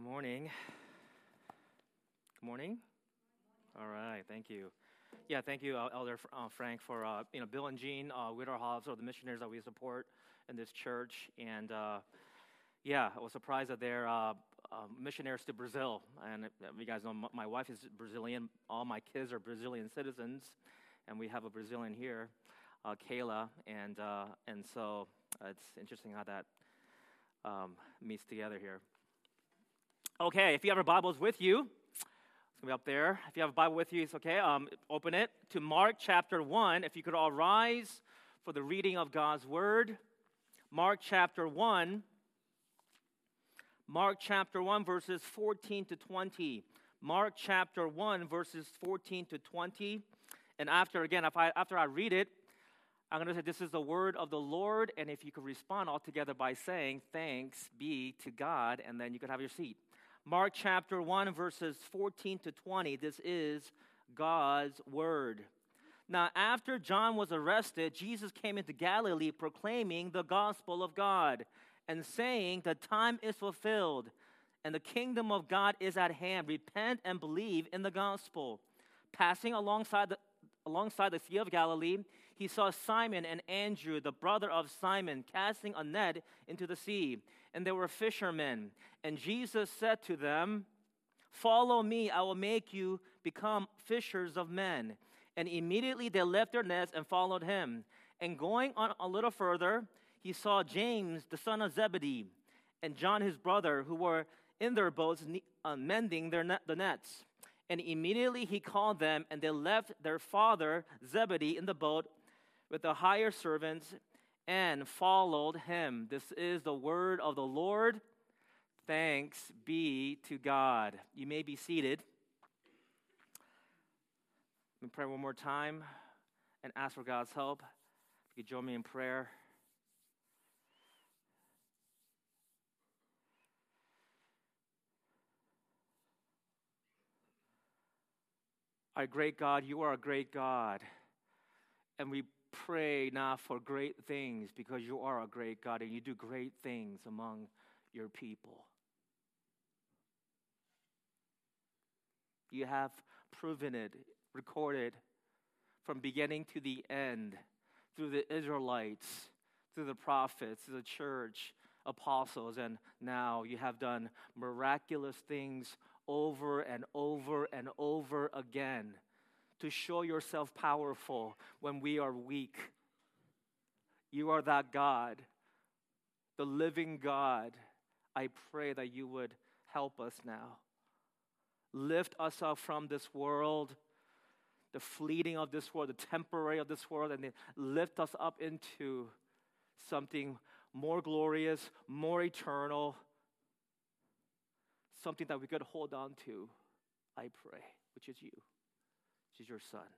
morning. Good morning. All right, thank you. Yeah, thank you, Elder Frank, for Bill and Jean Witterhoff, are the missionaries that we support in this church, and I was surprised that they're missionaries to Brazil. And you guys know my wife is Brazilian. All my kids are Brazilian citizens, and we have a Brazilian here, Kayla, and so it's interesting how that meets together here. Okay, if you have your Bibles with you, it's going to be up there. If you have a Bible with you, it's okay. Open it to Mark chapter 1. If you could all rise for the reading of God's Word. Mark chapter 1. Mark chapter 1, verses 14 to 20. Mark chapter 1, verses 14 to 20. And after I read it, I'm going to say, this is the word of the Lord. And if you could respond all together by saying, thanks be to God, and then you could have your seat. Mark chapter 1, verses 14 to 20. This is God's word. Now, after John was arrested, Jesus came into Galilee proclaiming the gospel of God and saying, the time is fulfilled and the kingdom of God is at hand. Repent and believe in the gospel. Passing alongside the Sea of Galilee, he saw Simon and Andrew, the brother of Simon, casting a net into the sea. And they were fishermen. And Jesus said to them, follow me, I will make you become fishers of men. And immediately they left their nets and followed him. And going on a little further, he saw James, the son of Zebedee, and John his brother, who were in their boats mending the nets. And immediately he called them, and they left their father Zebedee in the boat with the hired servants and followed him. This is the word of the Lord. Thanks be to God. You may be seated. Let me pray one more time and ask for God's help. If you could join me in prayer. Our great God, you are a great God. And we pray now for great things because you are a great God and you do great things among your people. You have proven it, recorded from beginning to the end through the Israelites, through the prophets, through the church, apostles, and now you have done miraculous things over and over and over again to show yourself powerful when we are weak. You are that God, the living God. I pray that you would help us now. Lift us up from this world, the fleeting of this world, the temporary of this world, and then lift us up into something more glorious, more eternal, something that we could hold on to, I pray, which is you. Is your Son.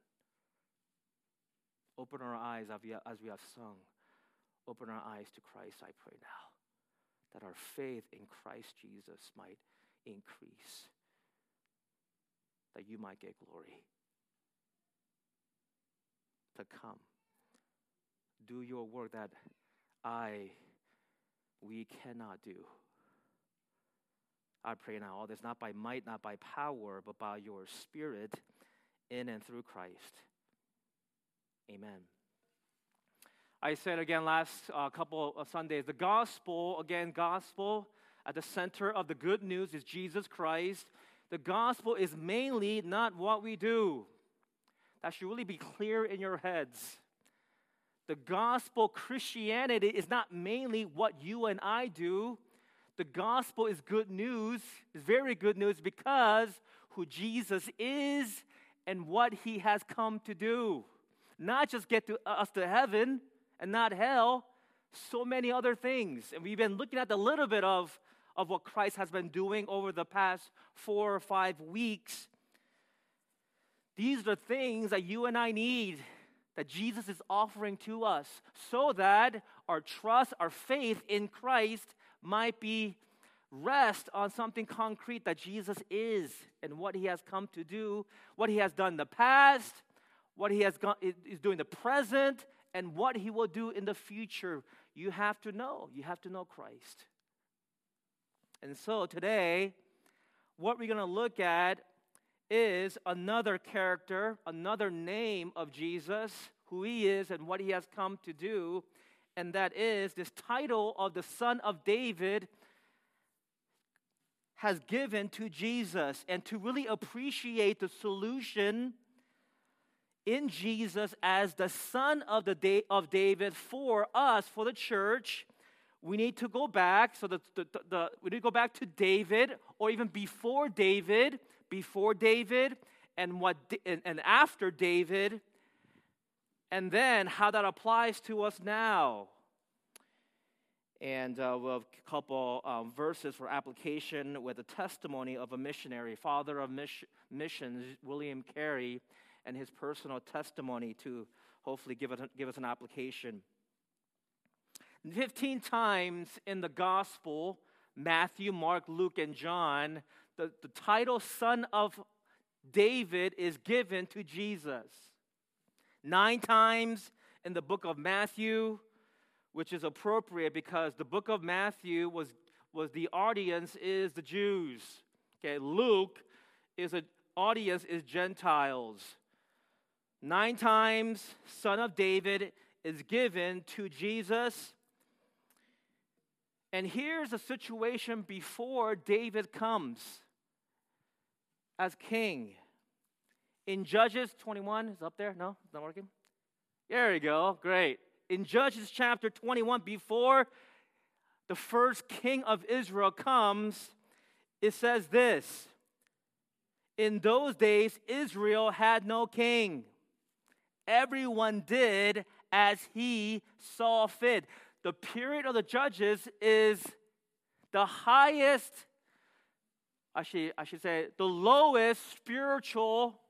Open our eyes as we have sung. Open our eyes to Christ, I pray now, that our faith in Christ Jesus might increase, that you might get glory. To come, do your work that we cannot do. I pray now, all this not by might, not by power, but by your Spirit, in and through Christ. Amen. I said again last couple of Sundays, the gospel at the center of the good news is Jesus Christ. The gospel is mainly not what we do. That should really be clear in your heads. The gospel, Christianity, is not mainly what you and I do. The gospel is good news, is very good news because who Jesus is and what he has come to do. Not just get us to heaven and not hell, so many other things. And we've been looking at a little bit of what Christ has been doing over the past 4 or 5 weeks. These are the things that you and I need, that Jesus is offering to us, so that our trust, our faith in Christ might be rest on something concrete that Jesus is and what he has come to do, what he has done in the past, what he is doing in the present, and what he will do in the future. You have to know. You have to know Christ. And so today, what we're going to look at is another character, another name of Jesus, who he is and what he has come to do, and that is this title of the Son of David has given to Jesus. And to really appreciate the solution in Jesus as the Son of David for us, for the church, we need to go back. So we need to go back to David, or even before David, and and after David, and then how that applies to us now. And we'll have a couple verses for application with a testimony of a missionary, father of missions, William Carey, and his personal testimony to hopefully give us an application. 15 times in the gospel, Matthew, Mark, Luke, and John, the title Son of David is given to Jesus. 9 times in the book of Matthew, which is appropriate because the book of Matthew was the audience is the Jews. Okay, Luke audience is Gentiles. 9 times Son of David is given to Jesus. And here's a situation before David comes as king. In Judges 21, is it up there? No, it's not working? There you go, great. In Judges chapter 21, before the first king of Israel comes, it says this: in those days, Israel had no king. Everyone did as he saw fit. The period of the Judges is the highest, I should say, the lowest spiritual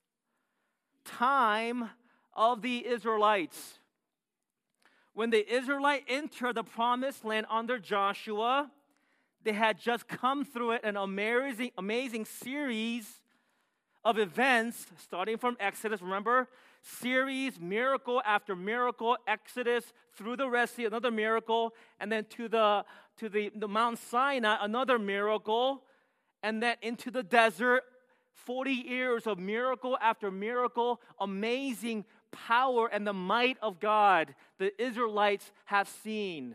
time of the Israelites. When the Israelites entered the promised land under Joshua, they had just come through an amazing series of events, starting from Exodus, remember? Series, miracle after miracle, Exodus through the Red Sea, another miracle, and then to the Mount Sinai, another miracle, and then into the desert, 40 years of miracle after miracle, amazing power and the might of God the Israelites have seen.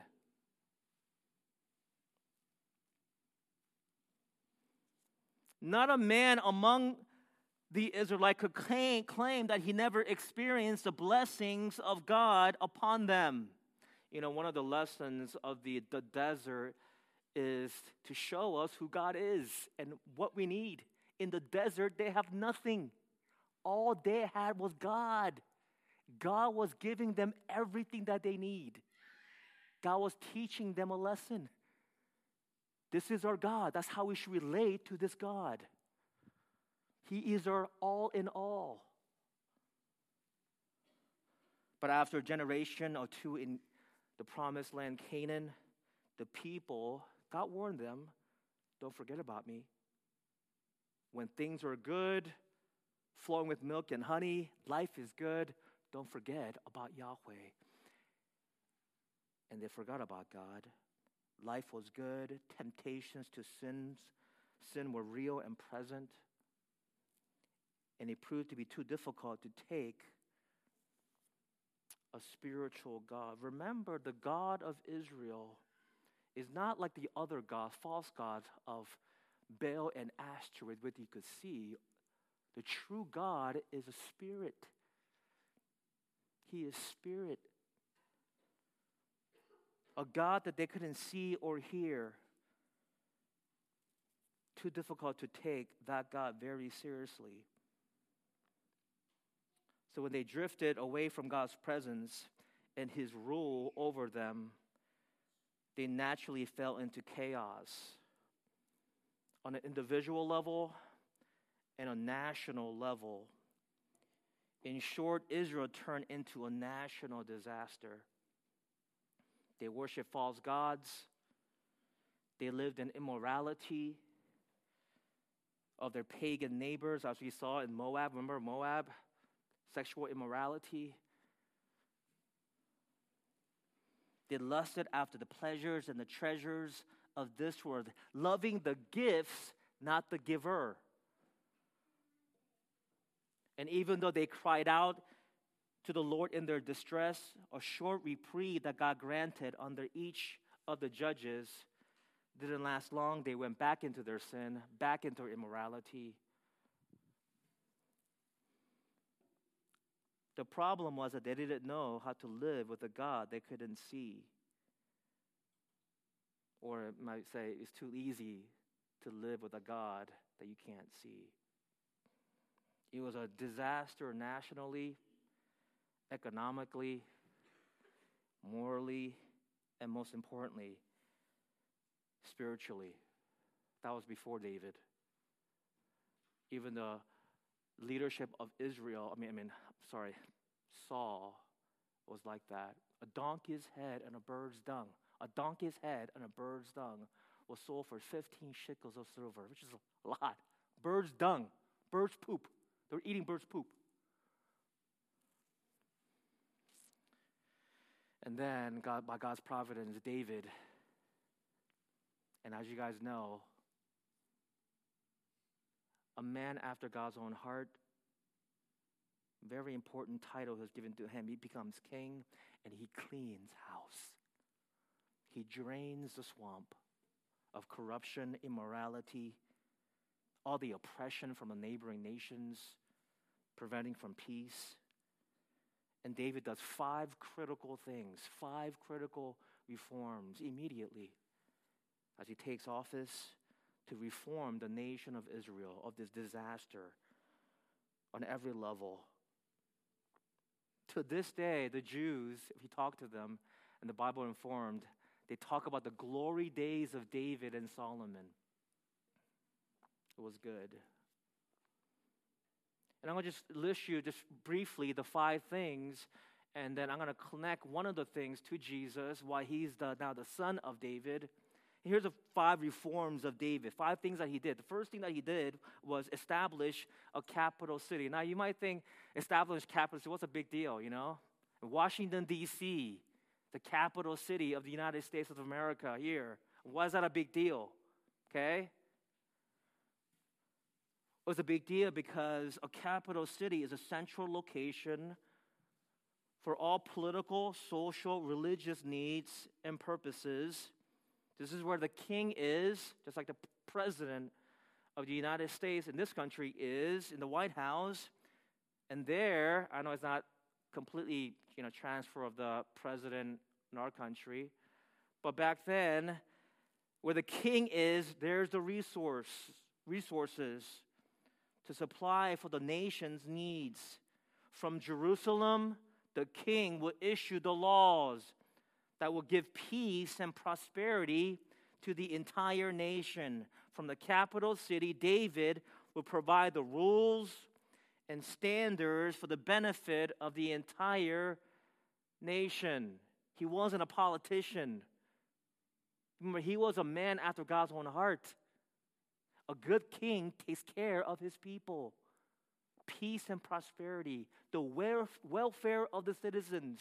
Not a man among the Israelite could claim that he never experienced the blessings of God upon them. You know, one of the lessons of the desert is to show us who God is and what we need. In the desert, they have nothing. All they had was God. God was giving them everything that they need. God was teaching them a lesson. This is our God. That's how we should relate to this God. He is our all in all. But after a generation or two in the promised land, Canaan, the people, God warned them, don't forget about me. When things are good, flowing with milk and honey, life is good, don't forget about Yahweh. And they forgot about God. Life was good. Temptations to sin were real and present. And it proved to be too difficult to take a spiritual God. Remember, the God of Israel is not like the other gods, false gods of Baal and Ashtoreth, which you could see. The true God is a spirit. He is spirit. A God that they couldn't see or hear. Too difficult to take that God very seriously. So when they drifted away from God's presence and his rule over them, they naturally fell into chaos on an individual level and a national level. In short, Israel turned into a national disaster. They worshiped false gods. They lived in immorality of their pagan neighbors, as we saw in Moab. Remember Moab? Sexual immorality. They lusted after the pleasures and the treasures of this world, loving the gifts not the giver. And even though they cried out to the Lord in their distress, a short reprieve that God granted under each of the judges didn't last long. They went back into their sin, back into immorality. The problem was that they didn't know how to live with a God they couldn't see. Or it might say it's too easy to live with a God that you can't see. It was a disaster nationally, economically, morally, and most importantly, spiritually. That was before David. Even the leadership of Israel, Saul was like that. A donkey's head and a bird's dung. A donkey's head and a bird's dung was sold for 15 shekels of silver, which is a lot. Bird's dung, bird's poop. They were eating bird's poop. And then, by God's providence, David, and as you guys know, a man after God's own heart, very important title is given to him. He becomes king, and he cleans house. He drains the swamp of corruption, immorality, all the oppression from the neighboring nations, preventing from peace. And David does 5 critical things, 5 critical reforms immediately as he takes office to reform the nation of Israel of this disaster on every level. To this day, the Jews, if you talk to them, and the Bible informed, they talk about the glory days of David and Solomon. It was good. And I'm going to just list you just briefly the 5 things, and then I'm going to connect one of the things to Jesus, why he's now the son of David. Here's the 5 reforms of David, 5 things that he did. The first thing that he did was establish a capital city. Now, you might think, establish capital city, what's a big deal, you know? Washington, D.C., the capital city of the United States of America here. Why is that a big deal? Okay? It was a big deal because a capital city is a central location for all political, social, religious needs and purposes. This is where the king is, just like the president of the United States in this country is, in the White House. And there, I know it's not completely, transfer of the president in our country, but back then, where the king is, there's the resources to supply for the nation's needs. From Jerusalem, the king will issue the laws that will give peace and prosperity to the entire nation. From the capital city, David will provide the rules and standards for the benefit of the entire nation. He wasn't a politician. Remember, he was a man after God's own heart. A good king takes care of his people. Peace and prosperity, the welfare of the citizens.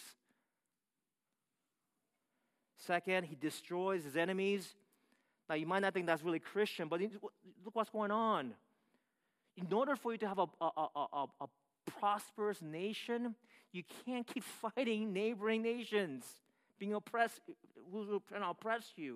Second, he destroys his enemies. Now, you might not think that's really Christian, but look what's going on. In order for you to have a prosperous nation, you can't keep fighting neighboring nations, being oppressed, who's trying to oppress you.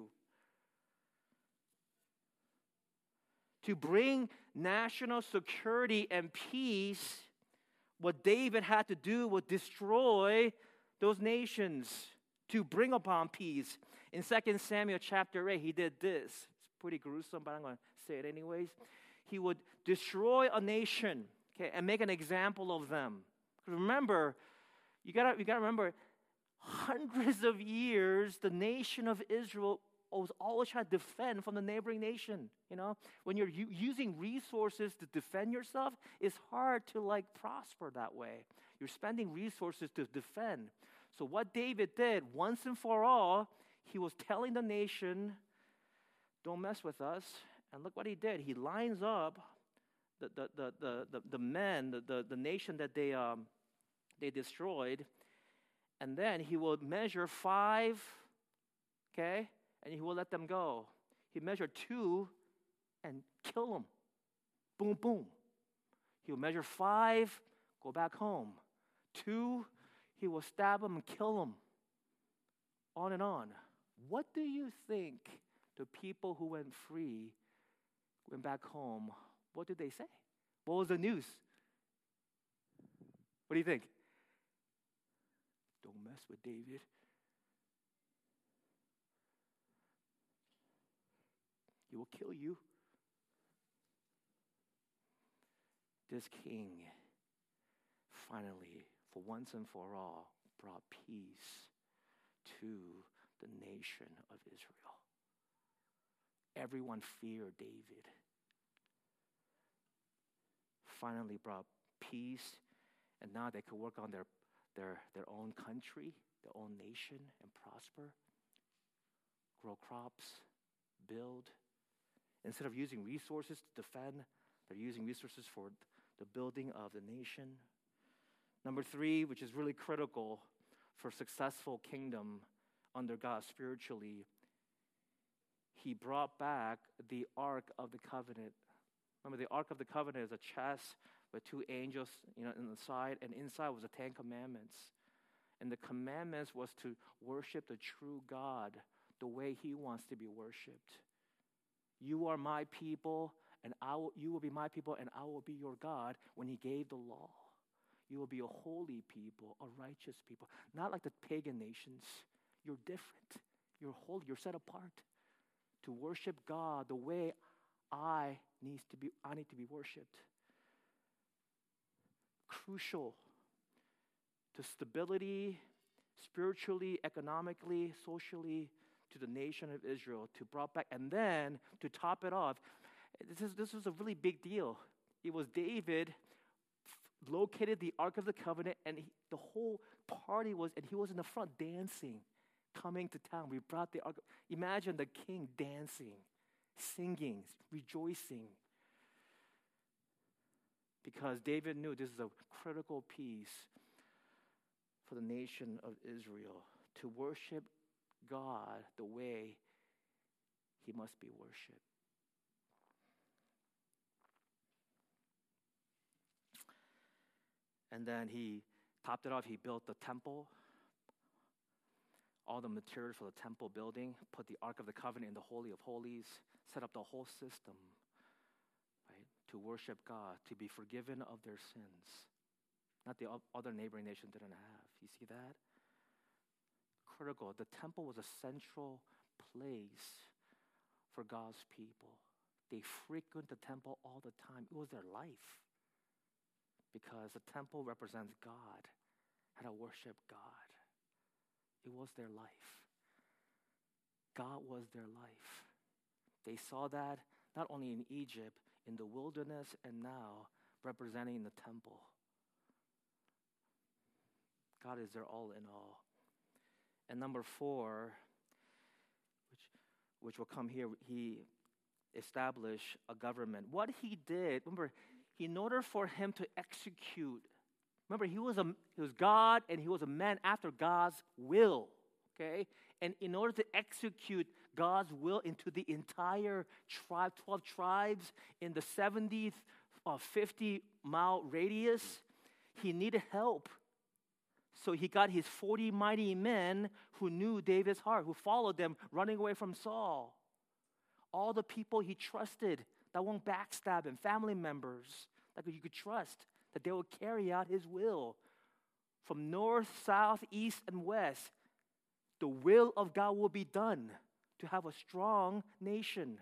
To bring national security and peace, what David had to do was destroy those nations to bring upon peace. In 2 Samuel chapter 8, he did this. It's pretty gruesome, but I'm going to say it anyways. He would destroy a nation, okay, and make an example of them. Remember, you gotta remember, hundreds of years, the nation of Israel was always trying to defend from the neighboring nation. When you're using resources to defend yourself, it's hard to prosper that way. You're spending resources to defend. So what David did, once and for all, he was telling the nation, don't mess with us. And look what he did. He lines up the men, the nation that they destroyed, and then he will measure 5, okay, and he will let them go. He measured 2, and kill him. Boom, boom. He will measure 5, go back home. 2, he will stab him and kill him. On and on. What do you think the people who went free, went back home, what did they say? What was the news? What do you think? Don't mess with David. He will kill you. This king finally, for once and for all, brought peace to the nation of Israel. Everyone feared David. Finally brought peace, and now they could work on their own country, their own nation, and prosper, grow crops, build. Instead of using resources to defend, they're using resources for the building of the nation. Number 3, which is really critical for successful kingdom under God spiritually, he brought back the Ark of the Covenant. Remember, the Ark of the Covenant is a chest with 2 angels, in the side, and inside was the 10 Commandments. And the commandments was to worship the true God the way he wants to be worshipped. You are my people, and you will be my people, and I will be your God. When he gave the law, you will be a holy people, a righteous people, not like the pagan nations. You're different. You're holy. You're set apart to worship God the way I need to be worshipped. Crucial to stability, spiritually, economically, socially, to the nation of Israel, to brought back, and then to top it off, this was a really big deal. It was David located the Ark of the Covenant, and the whole party and he was in the front dancing, coming to town. We brought the Ark. Imagine the king dancing, singing, rejoicing, because David knew this is a critical piece for the nation of Israel, to worship God the way he must be worshipped. And then he topped it off. He built the temple, all the materials for the temple building, put the Ark of the Covenant in the Holy of Holies, set up the whole system, right, to worship God, to be forgiven of their sins. Not the other neighboring nation didn't have. You see that? Critical. The temple was a central place for God's people. They frequent the temple all the time. It was their life, because the temple represents God, how to worship God. It was their life. God was their life. They saw that not only in Egypt, in the wilderness, and now representing the temple. God is their all in all. And number 4, which will come here, he established a government. What he did, remember, in order for him to execute, remember, he was God, and he was a man after God's will, okay? And in order to execute God's will into the entire 12 tribes in the 70th 50-mile radius, he needed help. So he got his 40 mighty men who knew David's heart, who followed them, running away from Saul. All the people he trusted that won't backstab him, family members that you could trust, that they will carry out his will. From north, south, east, and west, the will of God will be done to have a strong nation.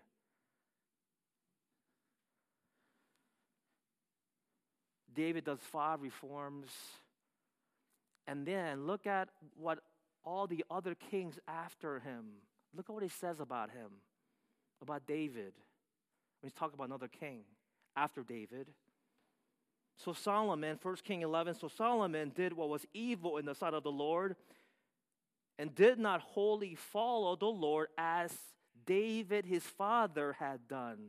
David does 5 reforms. And then look at what all the other kings after him, look at what he says about him, about David. He's talking about another king after David. So Solomon, 1 Kings 11, so Solomon did what was evil in the sight of the Lord and did not wholly follow the Lord as David his father had done.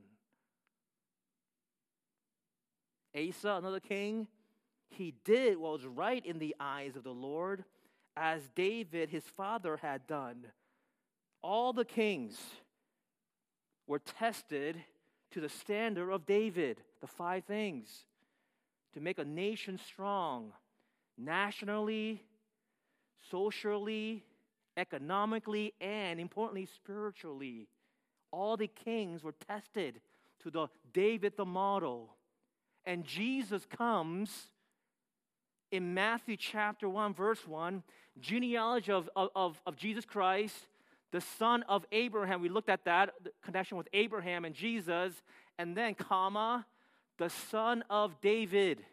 Asa, another king, he did what was right in the eyes of the Lord, as David, his father, had done. All the kings were tested to the standard of David, the 5 things to make a nation strong, nationally, socially, economically, and importantly, spiritually. All the kings were tested to the David the model. And Jesus comes in Matthew chapter 1, verse 1, genealogy of Jesus Christ, the son of Abraham. We looked at that, the connection with Abraham and Jesus. And then, comma, the son of David.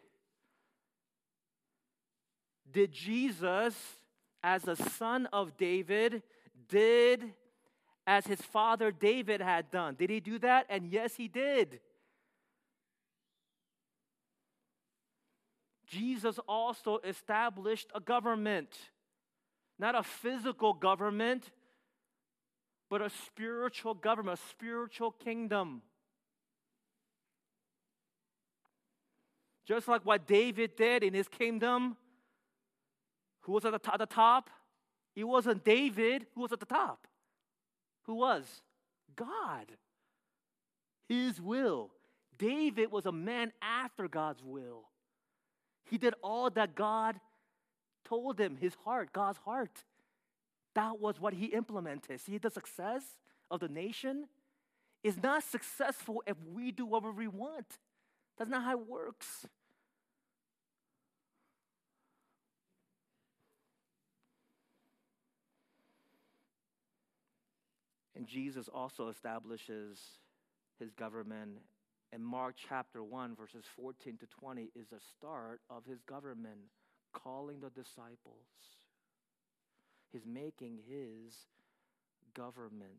Did Jesus, as the son of David, did as his father David had done? Did he do that? And yes, he did. Jesus also established a government. Not a physical government, but a spiritual government, a spiritual kingdom. Just like what David did in his kingdom, who was at the top? It wasn't David who was at the top. Who was? God. His will. David was a man after God's will. He did all that God told him, his heart, God's heart. That was what he implemented. See, the success of the nation is not successful if we do whatever we want. That's not how it works. And Jesus also establishes his government. And Mark chapter 1, verses 14 to 20 is the start of his government, calling the disciples. He's making his government.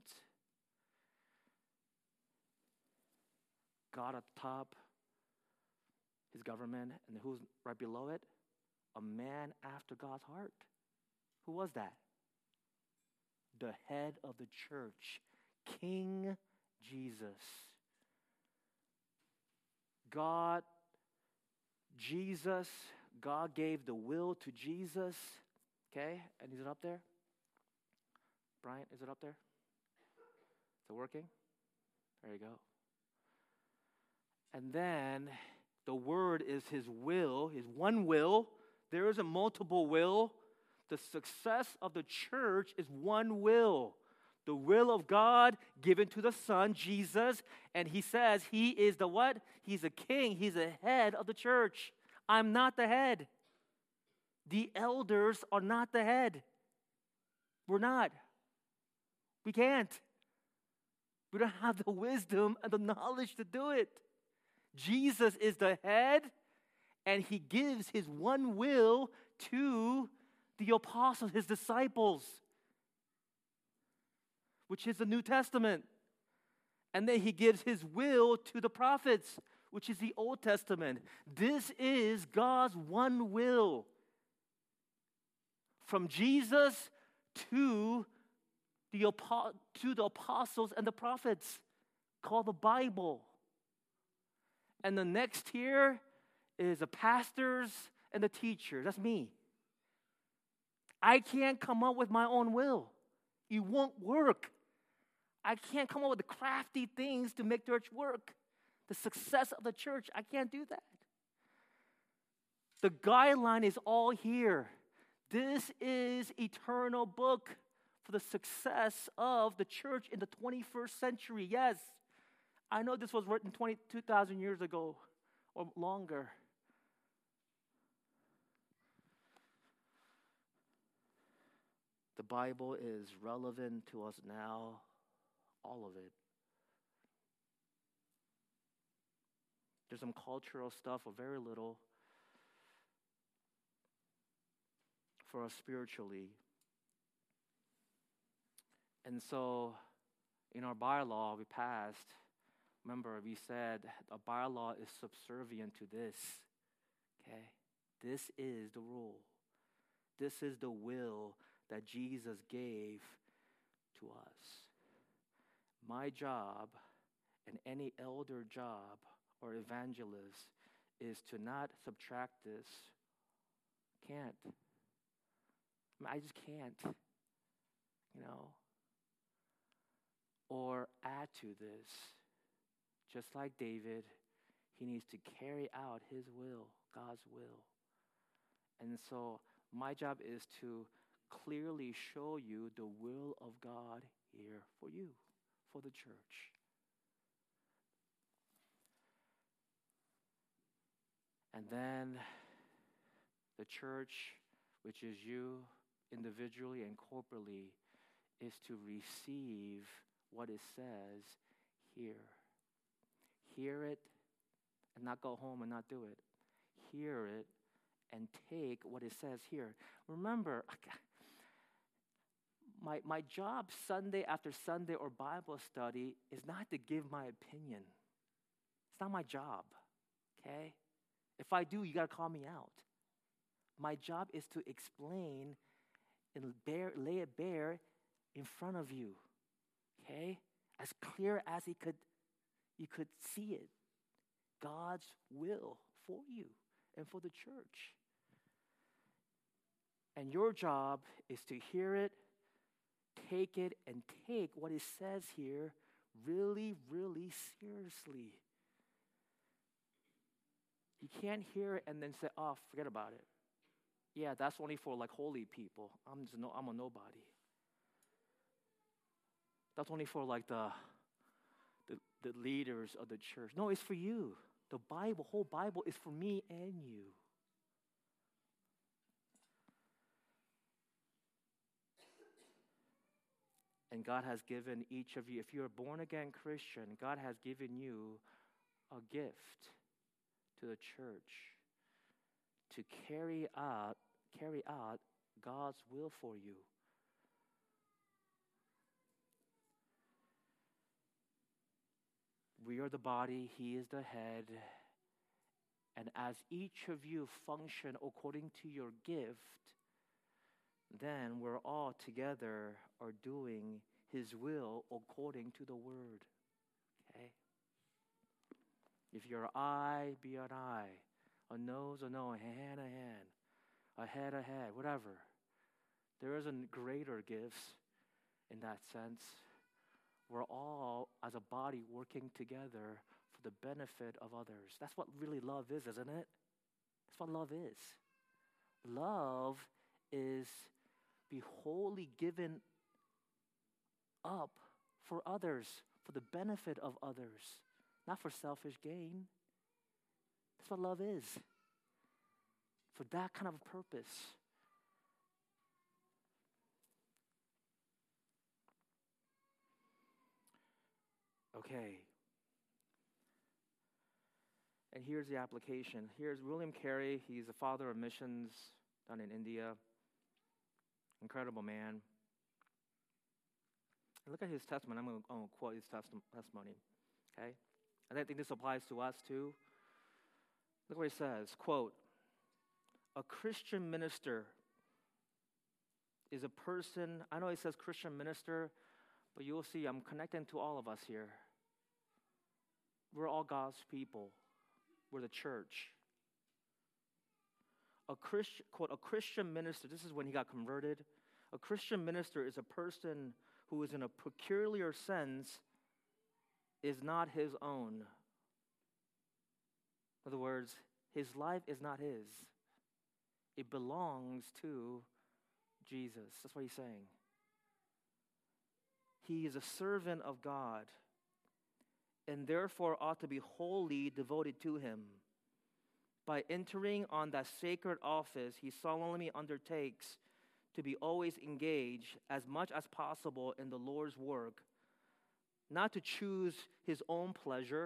God at the top, his government, and who's right below it? A man after God's heart. Who was that? The head of the church, King Jesus. God gave the will to Jesus. Okay, and is it up there? Brian, is it up there? Is it working? There you go. And then the word is his will, his one will. There isn't multiple will. The success of the church is one will. The will of God given to the Son, Jesus. And he says he is the what? He's a king. He's the head of the church. I'm not the head. The elders are not the head. We're not. We can't. We don't have the wisdom and the knowledge to do it. Jesus is the head, and he gives his one will to the apostles, his disciples, which is the New Testament. And then he gives his will to the prophets, which is the Old Testament. This is God's one will. From Jesus to the apostles and the prophets, called the Bible. And the next tier is the pastors and the teachers. That's me. I can't come up with my own will. It won't work. I can't come up with the crafty things to make church work. The success of the church, I can't do that. The guideline is all here. This is eternal book for the success of the church in the 21st century. Yes, I know this was written 2,000 years ago or longer. The Bible is relevant to us now, all of it. There's some cultural stuff, or very little, for us spiritually. And so, in our bylaw we passed, remember we said a bylaw is subservient to this. Okay? This is the rule. This is the will that Jesus gave to us. My job, and any elder job or evangelist, is to not subtract this. Can't. I just can't. Or add to this. just like David, he needs to carry out his will, God's will. And so my job is to clearly show you the will of God here for you, for the church. And then the church, which is you individually and corporately, is to receive what it says here. Hear it and not go home and not do it. Hear it and take what it says here. Remember, my job Sunday after Sunday or Bible study is not to give my opinion. It's not my job, okay? If I do, you got to call me out. My job is to explain and lay it bare in front of you, okay? As clear as you could see it. God's will for you and for the church. And your job is to hear it, take it, and take what it says here really, really seriously. You can't hear it and then say, oh, forget about it. Yeah, that's only for like holy people. I'm a nobody. That's only for like the leaders of the church. No, it's for you. The Bible, whole Bible is for me and you. And God has given each of you, if you're a born-again Christian, God has given you a gift to the church to carry out God's will for you. We are the body, He is the head. And as each of you function according to your gift, then we're all together are doing His will according to the Word. Okay? If you're an eye, be an eye. A nose, a nose. A hand, a hand. A head, a head. Whatever. There isn't greater gifts in that sense. We're all, as a body, working together for the benefit of others. That's what really love is, isn't it? That's what love is. Love is be wholly given up for others, for the benefit of others, not for selfish gain. That's what love is. For that kind of purpose. Okay. And here's the application. Here's William Carey. He's the father of missions down in India. Incredible man. And look at his testimony. I'm going to quote his testimony. Okay? And I think this applies to us too. Look what he says. Quote, a Christian minister is a person, I know he says Christian minister, but you'll see I'm connecting to all of us here. We're all God's people. We're the church. Quote, a Christian minister, this is when he got converted. A Christian minister is a person who is in a peculiar sense is not his own. In other words, his life is not his. It belongs to Jesus. That's what he's saying. He is a servant of God and therefore ought to be wholly devoted to Him. By entering on that sacred office, he solemnly undertakes to be always engaged as much as possible in the Lord's work, not to choose his own pleasure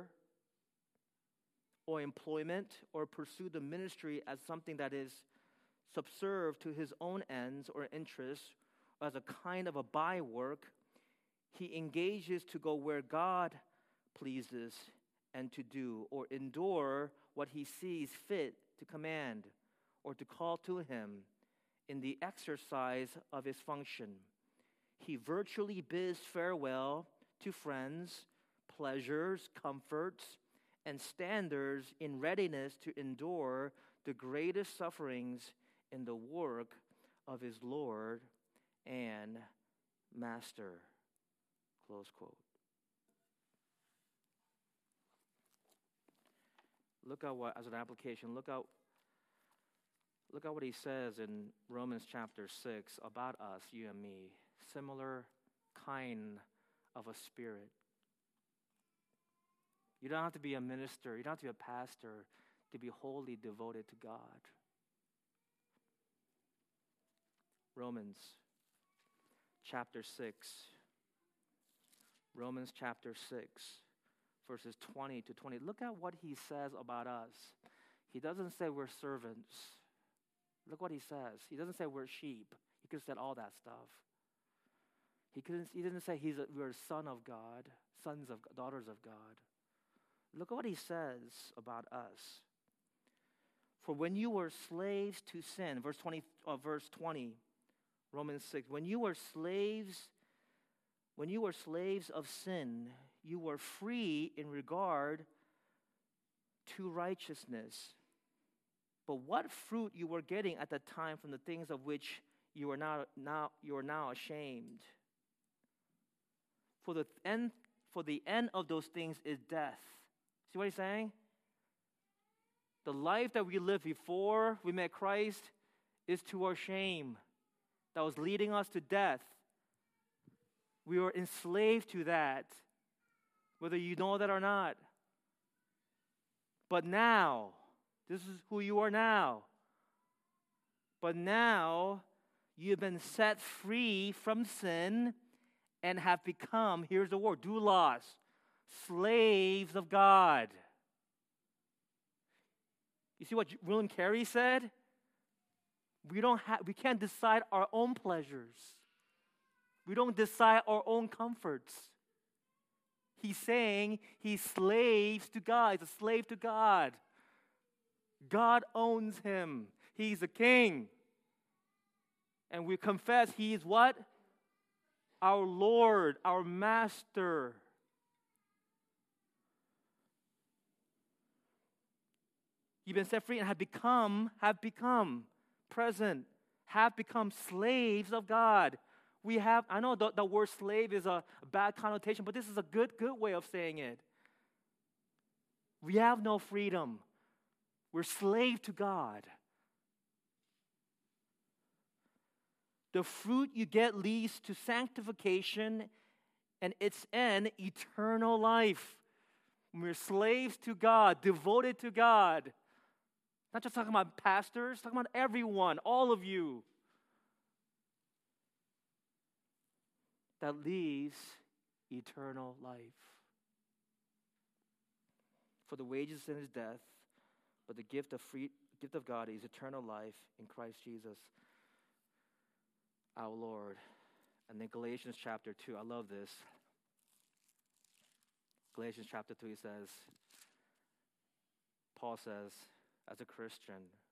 or employment or pursue the ministry as something that is subserved to his own ends or interests, as a kind of a bywork. He engages to go where God pleases and to do, or endure what he sees fit to command or to call to him in the exercise of his function. He virtually bids farewell to friends, pleasures, comforts, and standards in readiness to endure the greatest sufferings in the work of his Lord and Master. Close quote. Look at what, as an application, look at what he says in Romans chapter 6 about us, you and me. Similar kind of a spirit. You don't have to be a minister. You don't have to be a pastor to be wholly devoted to God. Romans chapter 6. Romans chapter 6, verses 20 to 20. Look at what he says about us. He doesn't say we're servants. Look what he says. He doesn't say we're sheep. He could have said all that stuff. He didn't say we're a son of God, sons of daughters of God. Look at what he says about us. For when you were slaves to sin, verse 20, Romans 6, when you were slaves of sin, you were free in regard to righteousness. But what fruit you were getting at the time from the things of which you are now ashamed? For the end of those things is death. See what he's saying? The life that we lived before we met Christ is to our shame. That was leading us to death. We were enslaved to that, whether you know that or not. But now, this is who you are now. But now, you've been set free from sin and have become, here's the word, doulos, slaves of God. You see what William Carey said? We can't decide our own pleasures. We don't decide our own comforts. He's saying he's slaves to God. He's a slave to God. God owns him. He's a king. And we confess he is what? Our Lord, our master. You've been set free and have become slaves of God. I know the word slave is a bad connotation, but this is a good way of saying it. We have no freedom. We're slave to God. The fruit you get leads to sanctification and its end, eternal life. We're slaves to God, devoted to God. Not just talking about pastors, talking about everyone, all of you. That leads eternal life. For the wages of sin is death, but the gift of God is eternal life in Christ Jesus, our Lord. And then Galatians chapter 2, I love this. Galatians chapter 3 says, Paul says, as a Christian,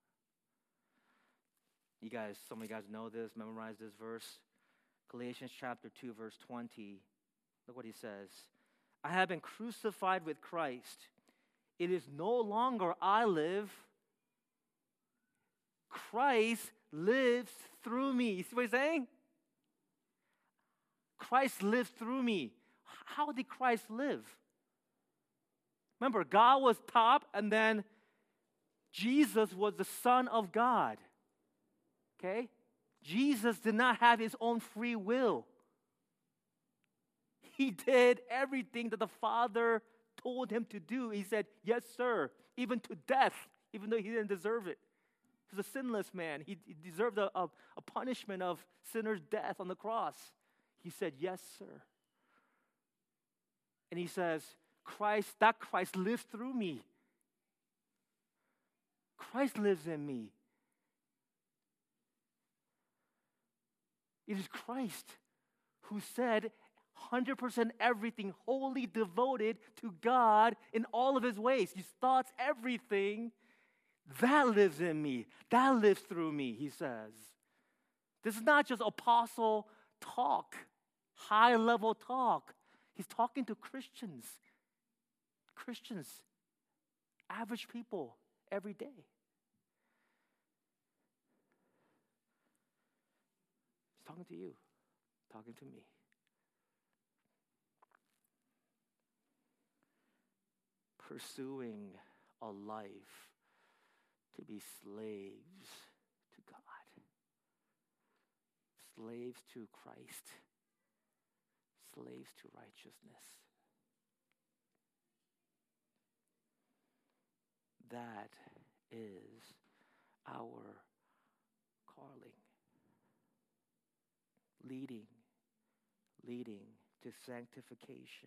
some of you guys know this, memorize this verse. Galatians chapter 2, verse 20. Look what he says. I have been crucified with Christ. It is no longer I live. Christ lives through me. You see what he's saying? Christ lives through me. How did Christ live? Remember, God was top, and then Jesus was the Son of God. Okay? Jesus did not have his own free will. He did everything that the Father told him to do. He said, yes, sir, even to death, even though he didn't deserve it. He was a sinless man. He deserved a punishment of sinner's death on the cross. He said, yes, sir. And he says, Christ lives through me. Christ lives in me. It is Christ who said 100% everything, wholly devoted to God in all of his ways, his thoughts, everything. That lives in me. That lives through me, he says. This is not just apostle talk, high-level talk. He's talking to Christians, average people, every day. He's talking to you, talking to me. Pursuing a life to be slaves to God, slaves to Christ, slaves to righteousness. That is our calling. Leading to sanctification.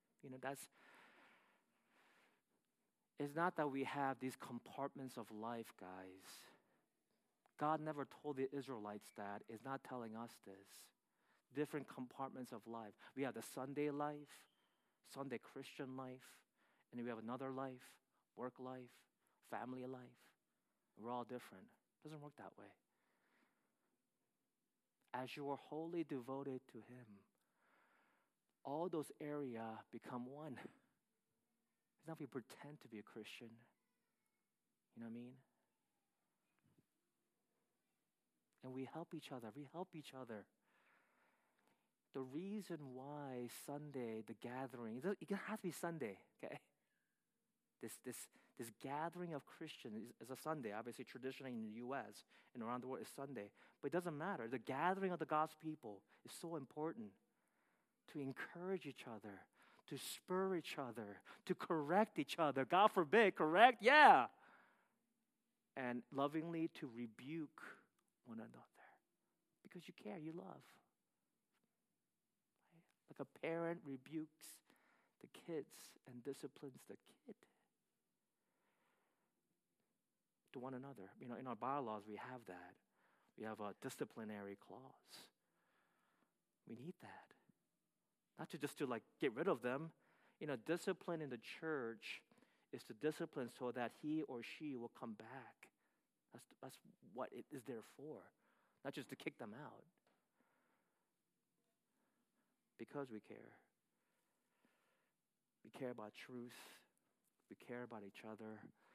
It's not that we have these compartments of life, guys. God never told the Israelites that. He's not telling us this. Different compartments of life. We have the Sunday life, Sunday Christian life, and then we have another life, work life, family life. We're all different. It doesn't work that way. As you are wholly devoted to Him, all those areas become one. It's not if we pretend to be a Christian. You know what I mean? And we help each other. The reason why Sunday, the gathering, it has to be Sunday, okay? This gathering of Christians is a Sunday. Obviously, traditionally in the U.S. and around the world is Sunday. But it doesn't matter. The gathering of the God's people is so important to encourage each other, to spur each other, to correct each other. God forbid, correct? Yeah. And lovingly to rebuke one another. Because you care, you love. Like a parent rebukes the kids and disciplines the kid. To one another. In our bylaws, we have that. We have a disciplinary clause. We need that. Not just to get rid of them. Discipline in the church is to discipline so that he or she will come back. That's what it is there for. Not just to kick them out. Because we care. We care about truth. We care about each other.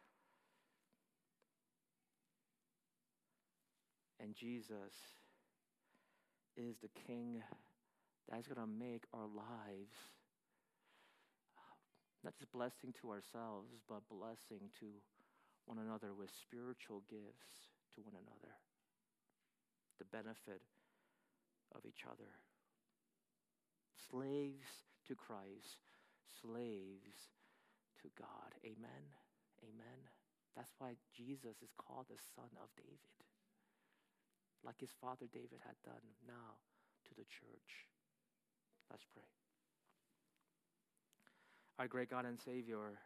And Jesus is the King that's going to make our lives not just blessing to ourselves, but blessing to one another with spiritual gifts to one another. The benefit of each other. Slaves to Christ, slaves to God. Amen. Amen. That's why Jesus is called the Son of David. Like his father David had done now to the church. Let's pray. Our great God and Savior,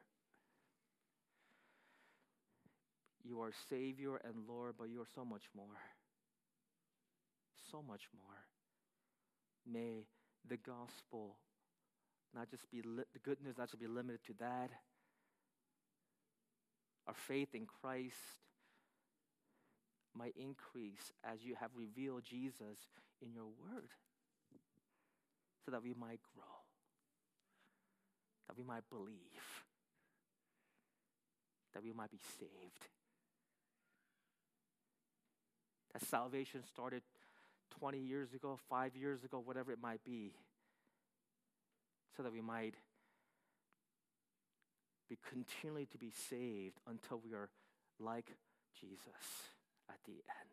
you are Savior and Lord, but you are so much more. So much more. May the gospel not just be, the good news not just be limited to that. Our faith in Christ might increase as you have revealed Jesus in your word, so that we might grow, that we might believe, that we might be saved. That salvation started 20 years ago, 5 years ago, whatever it might be, so that we might be continually to be saved until we are like Jesus at the end.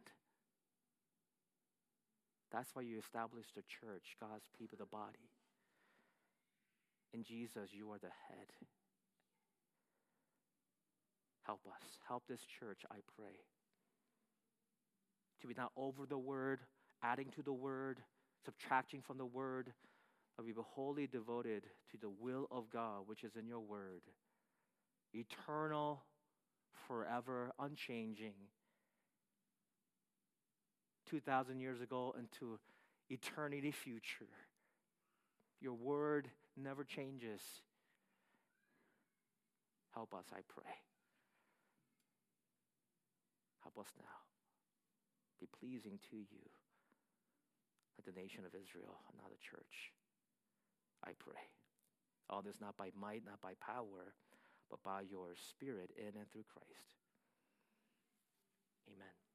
That's why you established the church, God's people, the body. In Jesus, you are the head. Help us. Help this church, I pray, to be not over the word, adding to the word, subtracting from the word, but we be wholly devoted to the will of God, which is in your word. Eternal, forever, unchanging. 2,000 years ago into eternity future. Your word never changes. Help us, I pray. Help us now. Be pleasing to you, like the nation of Israel, and not the church. I pray. All this not by might, not by power, but by your Spirit in and through Christ. Amen.